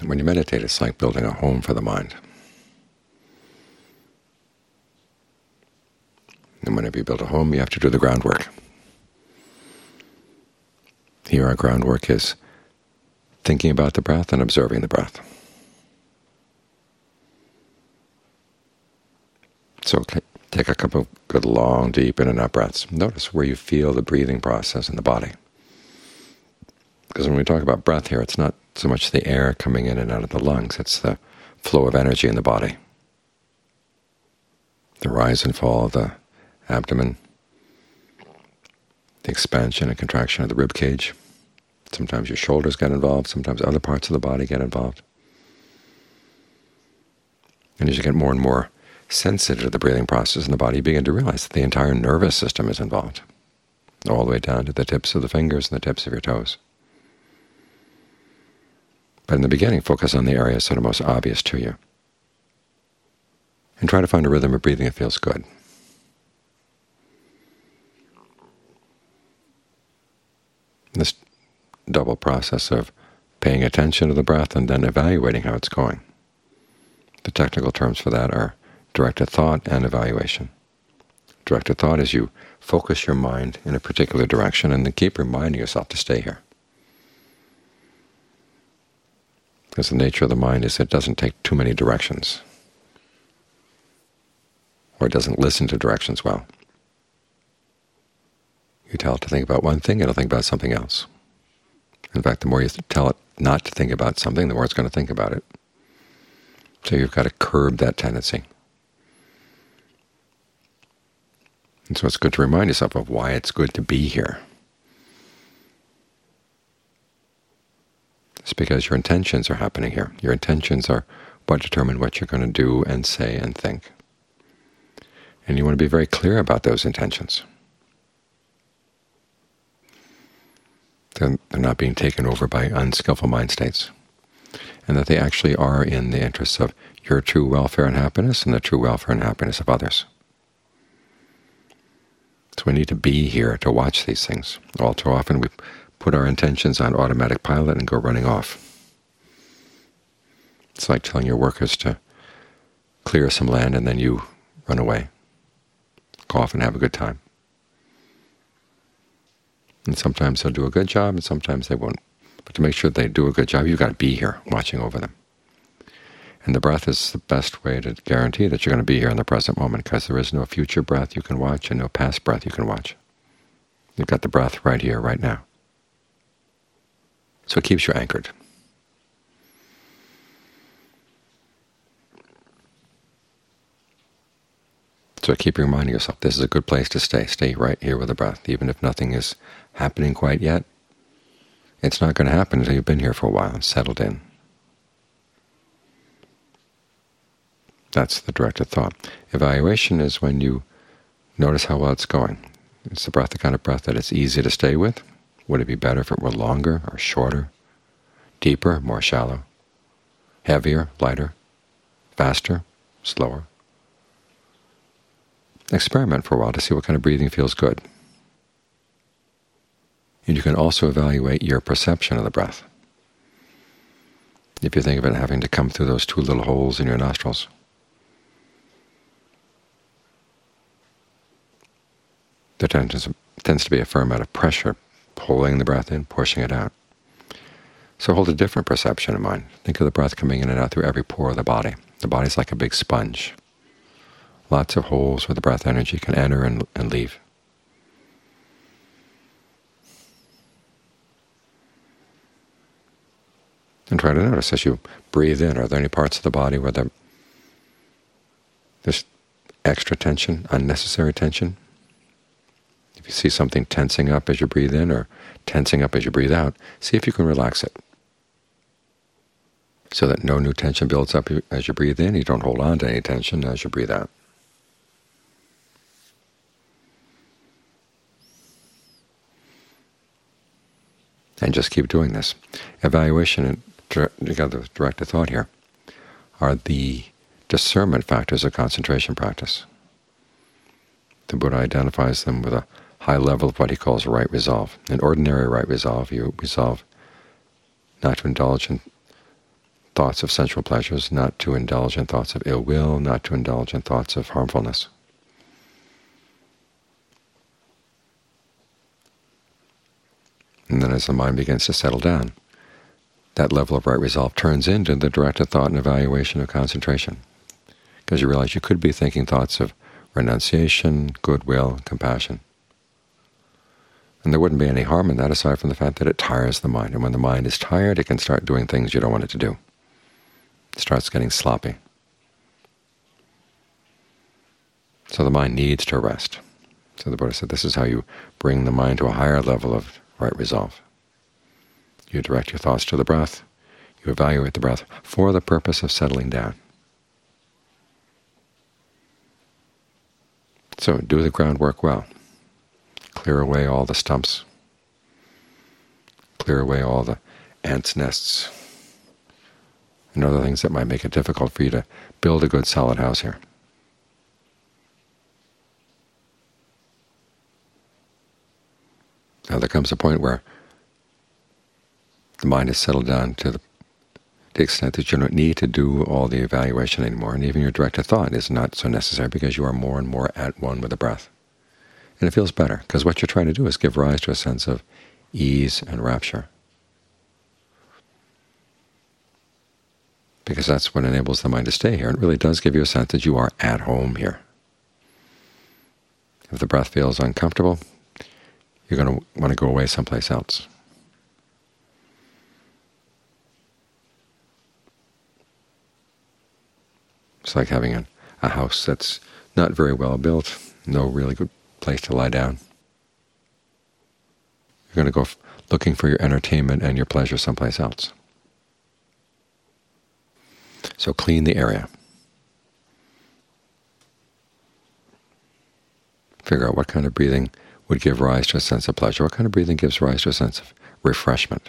When you meditate, it's like building a home for the mind. And whenever you build a home, you have to do the groundwork. Here our groundwork is thinking about the breath and observing the breath. So take a couple of good long, deep in and out breaths. Notice where you feel the breathing process in the body. Because when we talk about breath here, it's not so much the air coming in and out of the lungs, it's the flow of energy in the body. The rise and fall of the abdomen, the expansion and contraction of the rib cage. Sometimes your shoulders get involved, sometimes other parts of the body get involved. And as you get more and more sensitive to the breathing process in the body, you begin to realize that the entire nervous system is involved, all the way down to the tips of the fingers and the tips of your toes. But in the beginning, focus on the areas that are most obvious to you, and try to find a rhythm of breathing that feels good. This double process of paying attention to the breath and then evaluating how it's going. The technical terms for that are directed thought and evaluation. Directed thought is you focus your mind in a particular direction and then keep reminding yourself to stay here. Because the nature of the mind is it doesn't take too many directions, or it doesn't listen to directions well. You tell it to think about one thing, it'll think about something else. In fact, the more you tell it not to think about something, the more it's going to think about it. So you've got to curb that tendency. And so it's good to remind yourself of why it's good to be here. It's because your intentions are happening here. Your intentions are what determine what you're going to do and say and think. And you want to be very clear about those intentions. They're not being taken over by unskillful mind states, and that they actually are in the interests of your true welfare and happiness and the true welfare and happiness of others. So we need to be here to watch these things. All too often we put our intentions on automatic pilot and go running off. It's like telling your workers to clear some land and then you run away. Go off and have a good time. And sometimes they'll do a good job and sometimes they won't. But to make sure they do a good job, you've got to be here watching over them. And the breath is the best way to guarantee that you're going to be here in the present moment, because there is no future breath you can watch and no past breath you can watch. You've got the breath right here, right now. So it keeps you anchored. So keep reminding yourself, this is a good place to stay. Stay right here with the breath. Even if nothing is happening quite yet, it's not going to happen until you've been here for a while and settled in. That's the directed thought. Evaluation is when you notice how well it's going. Is the breath the kind of breath that it's easy to stay with? Would it be better if it were longer or shorter, deeper, more shallow, heavier, lighter, faster, slower? Experiment for a while to see what kind of breathing feels good. And you can also evaluate your perception of the breath. If you think of it having to come through those two little holes in your nostrils, there tends to be a fair amount of pressure pulling the breath in, pushing it out. So hold a different perception in mind. Think of the breath coming in and out through every pore of the body. The body's like a big sponge. Lots of holes where the breath energy can enter and leave. And try to notice as you breathe in, are there any parts of the body where there's extra tension, unnecessary tension? If you see something tensing up as you breathe in or tensing up as you breathe out, see if you can relax it, so that no new tension builds up as you breathe in. You don't hold on to any tension as you breathe out. And just keep doing this. Evaluation and together with directed thought here are the discernment factors of concentration practice. The Buddha identifies them with a high level of what he calls right resolve. In ordinary right resolve, you resolve not to indulge in thoughts of sensual pleasures, not to indulge in thoughts of ill will, not to indulge in thoughts of harmfulness. And then as the mind begins to settle down, that level of right resolve turns into the directed thought and evaluation of concentration, because you realize you could be thinking thoughts of renunciation, goodwill, compassion. And there wouldn't be any harm in that aside from the fact that it tires the mind. And when the mind is tired, it can start doing things you don't want it to do. It starts getting sloppy. So the mind needs to rest. So the Buddha said this is how you bring the mind to a higher level of right resolve. You direct your thoughts to the breath. You evaluate the breath for the purpose of settling down. So do the groundwork well. Clear away all the stumps. Clear away all the ants' nests and other things that might make it difficult for you to build a good solid house here. Now there comes a point where the mind is settled down to the extent that you don't need to do all the evaluation anymore, and even your directed thought is not so necessary because you are more and more at one with the breath. And it feels better, because what you're trying to do is give rise to a sense of ease and rapture, because that's what enables the mind to stay here. It really does give you a sense that you are at home here. If the breath feels uncomfortable, you're going to want to go away someplace else. It's like having a house that's not very well built, no really good place to lie down. You're going to go looking for your entertainment and your pleasure someplace else. So clean the area. Figure out what kind of breathing would give rise to a sense of pleasure, what kind of breathing gives rise to a sense of refreshment.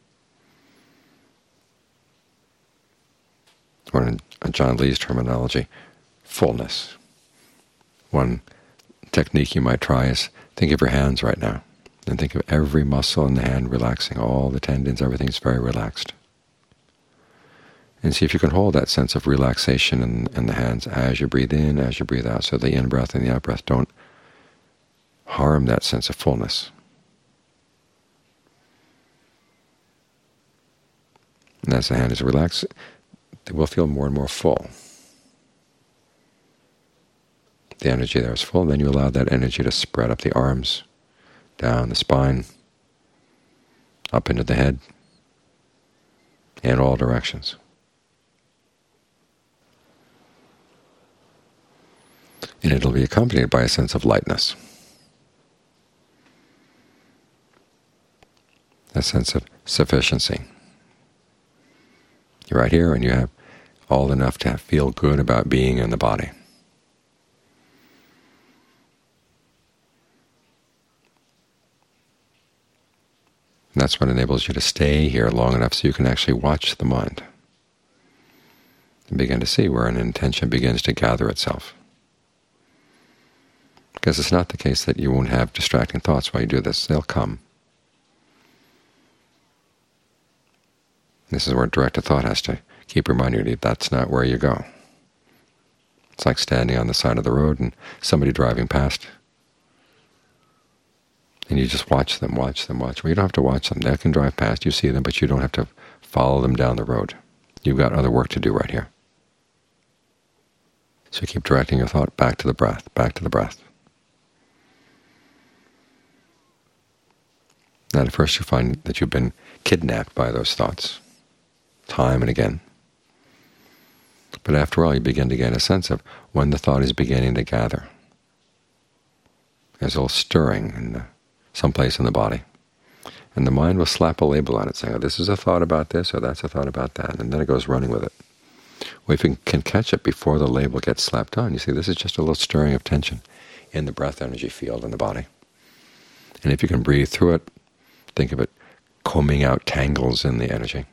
Or in John Lee's terminology, fullness. One technique you might try is think of your hands right now, and think of every muscle in the hand relaxing, all the tendons, everything's very relaxed. And see if you can hold that sense of relaxation in the hands as you breathe in, as you breathe out, so the in-breath and the out-breath don't harm that sense of fullness. And as the hand is relaxed, it will feel more and more full. The energy there is full, then you allow that energy to spread up the arms, down the spine, up into the head, in all directions. And it'll be accompanied by a sense of lightness, a sense of sufficiency. You're right here, and you have all enough to feel good about being in the body. And that's what enables you to stay here long enough so you can actually watch the mind and begin to see where an intention begins to gather itself. Because it's not the case that you won't have distracting thoughts while you do this. They'll come. This is where directed thought has to keep reminding you that that's not where you go. It's like standing on the side of the road and somebody driving past, and you just watch them, watch them, watch them. Well, you don't have to watch them. They can drive past, you see them, but you don't have to follow them down the road. You've got other work to do right here. So you keep directing your thought back to the breath, back to the breath. Now at first you find that you've been kidnapped by those thoughts, time and again. But after all, you begin to gain a sense of when the thought is beginning to gather. There's a little stirring in someplace in the body. And the mind will slap a label on it, saying, oh, this is a thought about this, or that's a thought about that, and then it goes running with it. Well, if you can catch it before the label gets slapped on, you see this is just a little stirring of tension in the breath energy field in the body. And if you can breathe through it, think of it combing out tangles in the energy,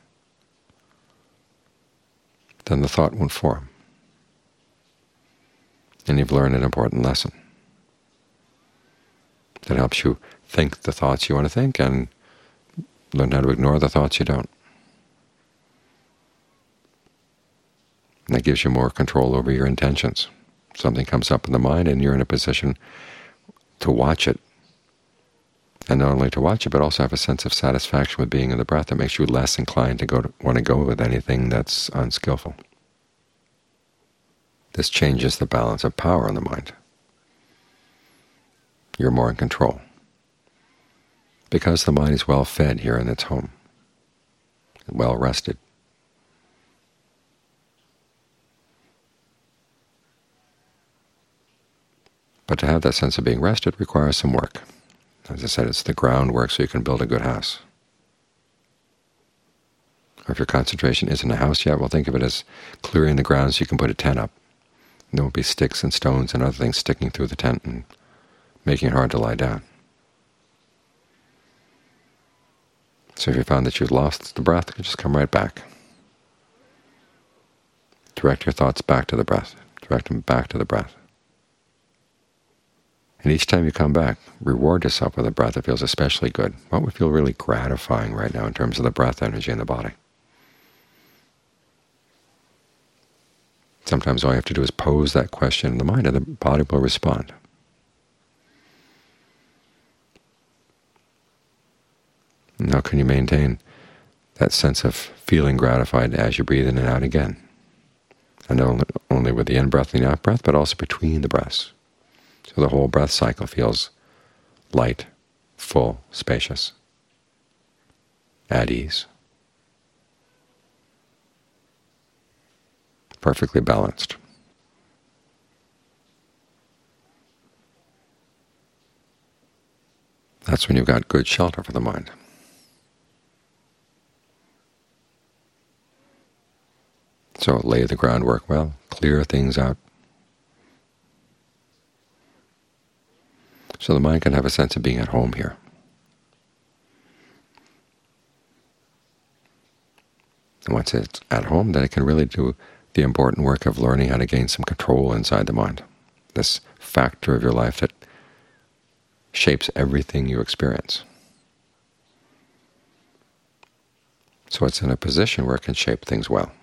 then the thought won't form. And you've learned an important lesson that helps you think the thoughts you want to think and learn how to ignore the thoughts you don't. it gives you more control over your intentions. Something comes up in the mind, and you're in a position to watch it. And not only to watch it, but also have a sense of satisfaction with being in the breath that makes you less inclined to want to go with anything that's unskillful. This changes the balance of power in the mind. You're more in control, because the mind is well fed here in its home, well rested. But to have that sense of being rested requires some work. As I said, it's the groundwork so you can build a good house. Or if your concentration isn't a house yet, well, think of it as clearing the ground so you can put a tent up. There won't be sticks and stones and other things sticking through the tent and making it hard to lie down. So if you found that you've lost the breath, you can just come right back. Direct your thoughts back to the breath. Direct them back to the breath. And each time you come back, reward yourself with a breath that feels especially good. What would feel really gratifying right now in terms of the breath energy in the body? Sometimes all you have to do is pose that question in the mind, and the body will respond. And how can you maintain that sense of feeling gratified as you breathe in and out again? And not only with the in-breath and the out-breath, but also between the breaths. So the whole breath cycle feels light, full, spacious, at ease, perfectly balanced. That's when you've got good shelter for the mind. So lay the groundwork well, clear things out, so the mind can have a sense of being at home here. And once it's at home, then it can really do the important work of learning how to gain some control inside the mind, this factor of your life that shapes everything you experience. So it's in a position where it can shape things well.